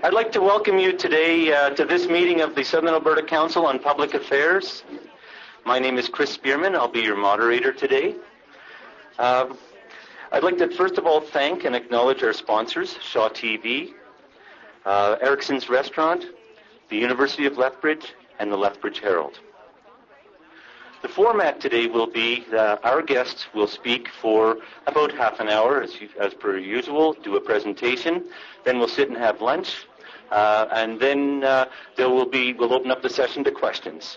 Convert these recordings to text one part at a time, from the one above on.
I'd like to welcome you today to this meeting of the Southern Alberta Council on Public Affairs. My name is Chris Spearman. I'll be your moderator today. I'd like to first of all thank and acknowledge our sponsors, Shaw TV, Erickson's Restaurant, the University of Lethbridge, and the Lethbridge Herald. The format today will be our guests will speak for about half an hour, as per usual, do a presentation, then we'll sit and have lunch, and then we'll open up the session to questions.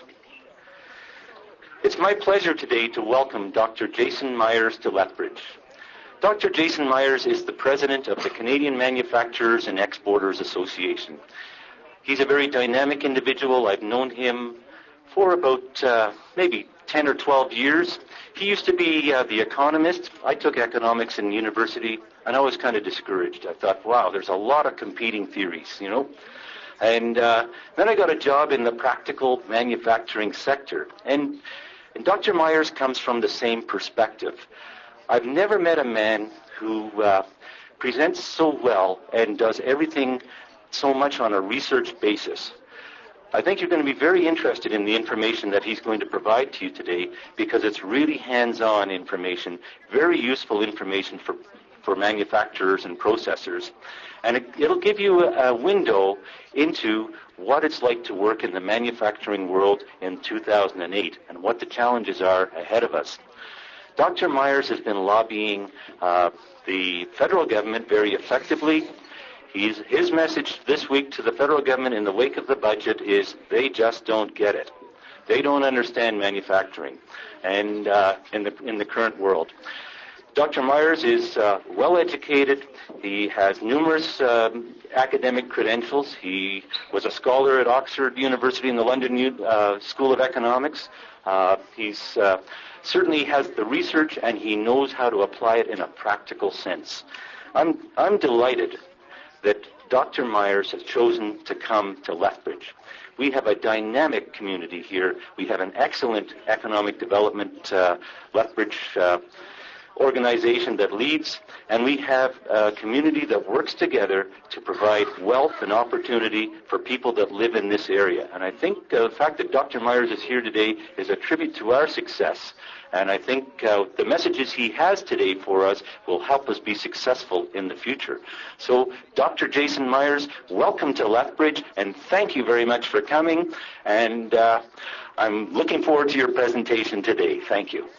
It's my pleasure today to welcome Dr. Jason Myers to Lethbridge. Dr. Jason Myers is the president of the Canadian Manufacturers and Exporters Association. He's a very dynamic individual. I've known him for about maybe 10 or 12 years. He used to be the economist. I took economics in university, and I was kind of discouraged. I thought, wow, there's a lot of competing theories, you know. And then I got a job in the practical manufacturing sector. And Dr. Myers comes from the same perspective. I've never met a man who presents so well and does everything so much on a research basis. I think you're going to be very interested in the information that he's going to provide to you today because it's really hands-on information, very useful information for manufacturers and processors. And it'll give you a window into what it's like to work in the manufacturing world in 2008 and what the challenges are ahead of us. Dr. Myers has been lobbying the federal government very effectively. His message this week to the federal government in the wake of the budget is they just don't get it. They don't understand manufacturing and in the current world. Dr. Myers is well educated. He has numerous academic credentials. He was a scholar at Oxford University and the London School of Economics. He's certainly has the research and he knows how to apply it in a practical sense. I'm delighted that Dr. Myers has chosen to come to Lethbridge. We have a dynamic community here. We have an excellent economic development Lethbridge organization that leads, and we have a community that works together to provide wealth and opportunity for people that live in this area. And I think the fact that Dr. Myers is here today is a tribute to our success. And I think the messages he has today for us will help us be successful in the future. So, Dr. Jason Myers, welcome to Lethbridge, and thank you very much for coming. And I'm looking forward to your presentation today. Thank you.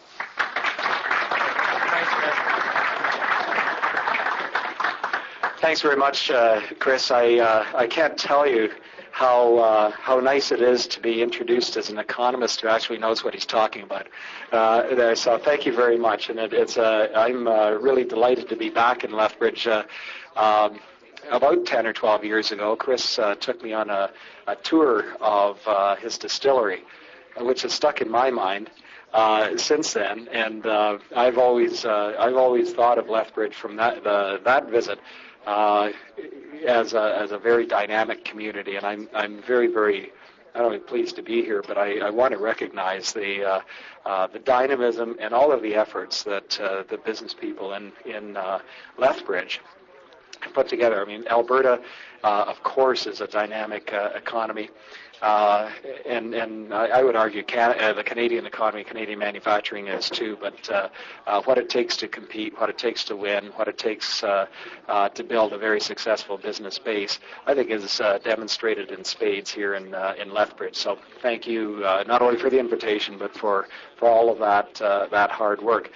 Thanks very much, Chris. I can't tell you how nice it is to be introduced as an economist who actually knows what he's talking about. So thank you very much, and I'm really delighted to be back in Lethbridge. About 10 or 12 years ago, Chris took me on a tour of his distillery, which has stuck in my mind since then. And I've always thought of Lethbridge from that visit as a very dynamic community, and I'm very, very not only pleased to be here, but I want to recognize the dynamism and all of the efforts that the business people in Lethbridge put together. I mean, Alberta, of course, is a dynamic economy. And I would argue the Canadian economy, Canadian manufacturing is too, but what it takes to compete, what it takes to win, what it takes to build a very successful business base, I think is demonstrated in spades here in Lethbridge. So thank you not only for the invitation, but for all of that hard work.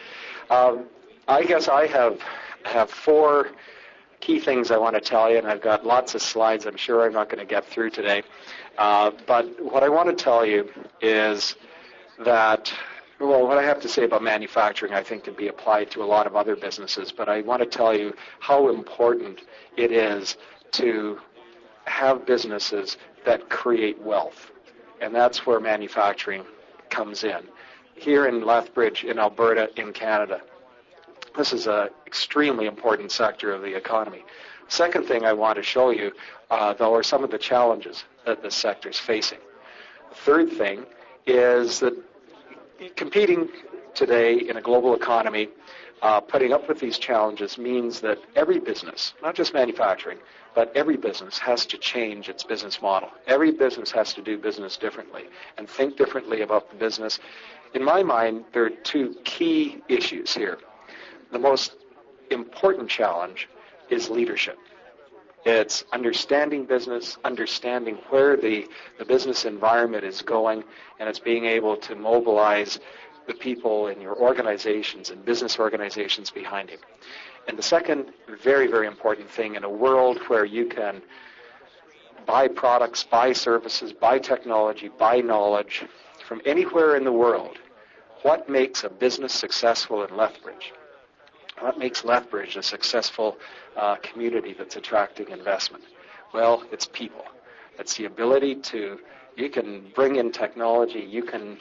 I guess I have four key things I want to tell you, and I've got lots of slides I'm sure I'm not going to get through today. But what I want to tell you is that, well, what I have to say about manufacturing I think can be applied to a lot of other businesses, but I want to tell you how important it is to have businesses that create wealth. And that's where manufacturing comes in. Here in Lethbridge, in Alberta, in Canada, this is an extremely important sector of the economy. Second thing I want to show you, though, are some of the challenges that this sector is facing. The third thing is that competing today in a global economy Putting up with these challenges means that every business, not just manufacturing, but every business has to change its business model. Every business has to do business differently and think differently about the business. In my mind, there are two key issues here. The most important challenge is leadership. It's understanding business, understanding where the business environment is going, and it's being able to mobilize the people in your organizations and business organizations behind you. And the second very, very important thing in a world where you can buy products, buy services, buy technology, buy knowledge from anywhere in the world, what makes a business successful in Lethbridge? What makes Lethbridge a successful community that's attracting investment? Well, it's people. It's the ability to, you can bring in technology, you can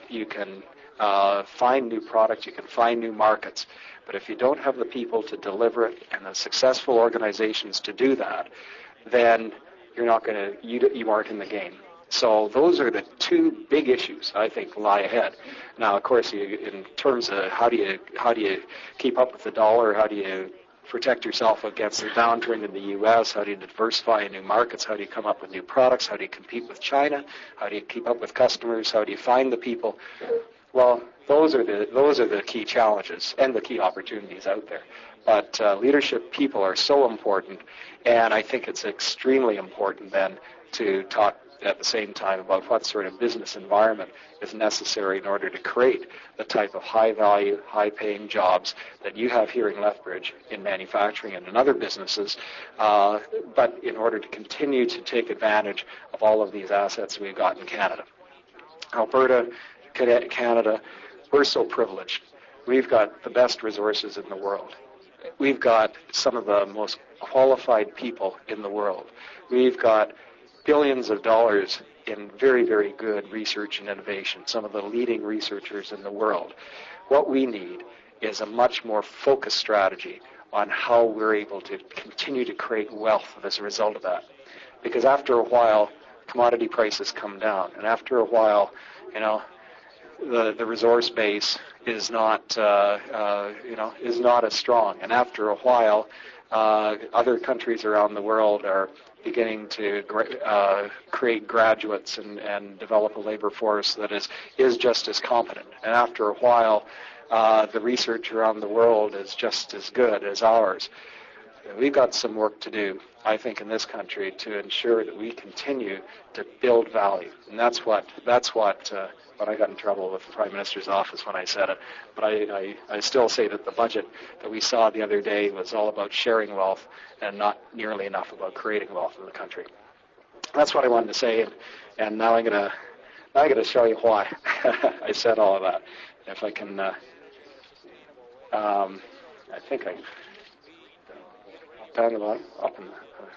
find new products, you can find new markets. But if you don't have the people to deliver it and the successful organizations to do that, then you're not going to, you aren't in the game. So those are the two big issues I think lie ahead. Now, of course, in terms of how do you keep up with the dollar, how do you protect yourself against the downturn in the U.S., how do you diversify in new markets, how do you come up with new products, how do you compete with China, how do you keep up with customers, how do you find the people? Well, those are the key challenges and the key opportunities out there. But leadership, people are so important, and I think it's extremely important then to talk at the same time about what sort of business environment is necessary in order to create the type of high-value, high-paying jobs that you have here in Lethbridge in manufacturing and in other businesses, but in order to continue to take advantage of all of these assets we've got in Canada. Alberta, Canada, we're so privileged. We've got the best resources in the world. We've got some of the most qualified people in the world. We've got billions of dollars in very, very good research and innovation, some of the leading researchers in the world. What we need is a much more focused strategy on how we're able to continue to create wealth as a result of that. Because after a while, commodity prices come down, and after a while, the resource base is not as strong, and after a while, other countries around the world are beginning to create graduates and develop a labor force that is just as competent. And after a while, the research around the world is just as good as ours. We've got some work to do, I think, in this country to ensure that we continue to build value. And that's what I got in trouble with the Prime Minister's office when I said it. But I still say that the budget that we saw the other day was all about sharing wealth and not nearly enough about creating wealth in the country. That's what I wanted to say, and now I'm gonna show you why I said all of that. If I can, I think I down the bottom, up in the.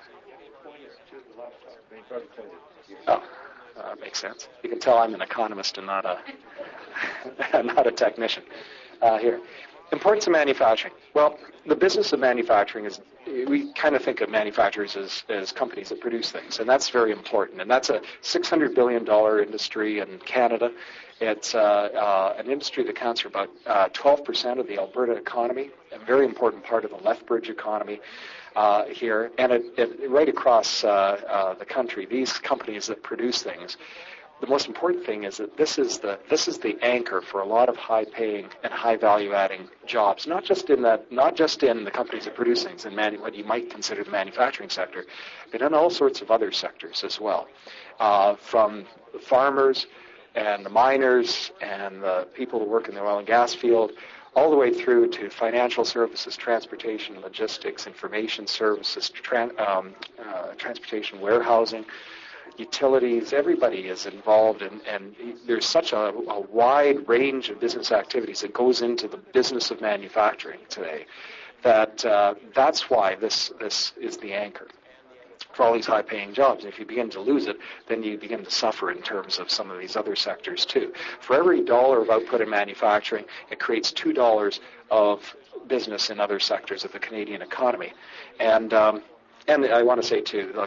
That makes sense. You can tell I'm an economist and not a technician. Here, importance of manufacturing. Well, the business of manufacturing is, we kind of think of manufacturers as companies that produce things, and that's very important. And that's a $600 billion industry in Canada. It's an industry that accounts for about 12% of the Alberta economy, a very important part of the Lethbridge economy here. And it right across the country, these companies that produce things, the most important thing is that this is the anchor for a lot of high-paying and high-value-adding jobs. Not just in the companies that produce things in what you might consider the manufacturing sector, but in all sorts of other sectors as well, from the farmers and the miners and the people who work in the oil and gas field, all the way through to financial services, transportation, logistics, information services, transportation, warehousing, utilities. Everybody is involved, and there's such a wide range of business activities that goes into the business of manufacturing today that that's why this is the anchor for all these high-paying jobs. And if you begin to lose it, then you begin to suffer in terms of some of these other sectors too. For every dollar of output in manufacturing, it creates $2 of business in other sectors of the Canadian economy. And I want to say too, look,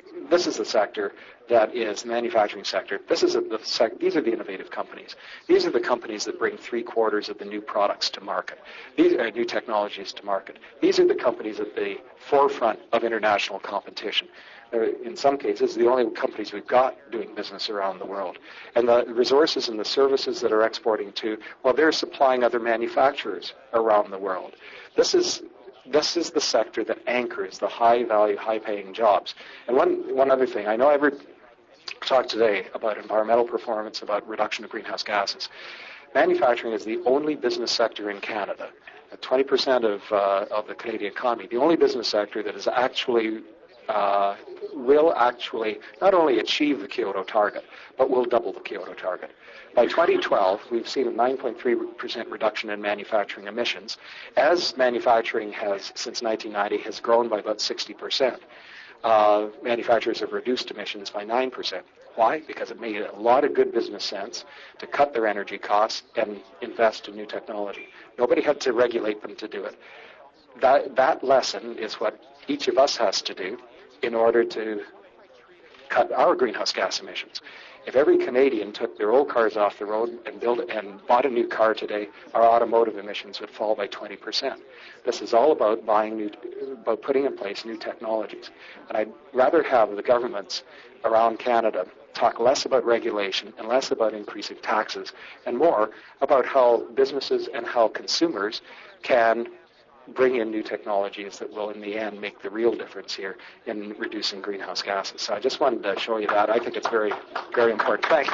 this is the sector that is the manufacturing sector. These are the innovative companies. These are the companies that bring 3/4 of the new products to market. These are new technologies to market. These are the companies at the forefront of international competition. They're, in some cases, the only companies we've got doing business around the world. And the resources and the services that are exporting to, well, they're supplying other manufacturers around the world. This is the sector that anchors the high-value, high-paying jobs. And one other thing, I know I've talked today about environmental performance, about reduction of greenhouse gases. Manufacturing is the only business sector in Canada, 20% of the Canadian economy, the only business sector that is actually will actually not only achieve the Kyoto target, but will double the Kyoto target. By 2012, we've seen a 9.3% reduction in manufacturing emissions, as manufacturing has, since 1990, has grown by about 60%. Manufacturers have reduced emissions by 9%. Why? Because it made a lot of good business sense to cut their energy costs and invest in new technology. Nobody had to regulate them to do it. That lesson is what each of us has to do in order to cut our greenhouse gas emissions. If every Canadian took their old cars off the road and bought a new car today, our automotive emissions would fall by 20%. This is all about about putting in place new technologies. And I'd rather have the governments around Canada talk less about regulation and less about increasing taxes and more about how businesses and how consumers can bring in new technologies that will, in the end, make the real difference here in reducing greenhouse gases. So I just wanted to show you that. I think it's very, very important. Thanks.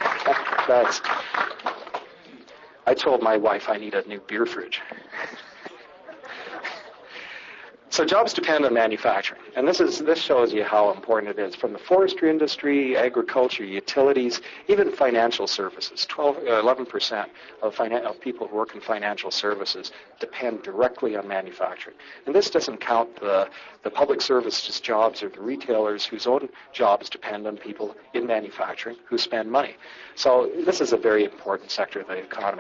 I told my wife I need a new beer fridge. So jobs depend on manufacturing, and this shows you how important it is. From the forestry industry, agriculture, utilities, even financial services. 11% of people who work in financial services depend directly on manufacturing. And this doesn't count the public services jobs or the retailers whose own jobs depend on people in manufacturing who spend money. So this is a very important sector of the economy.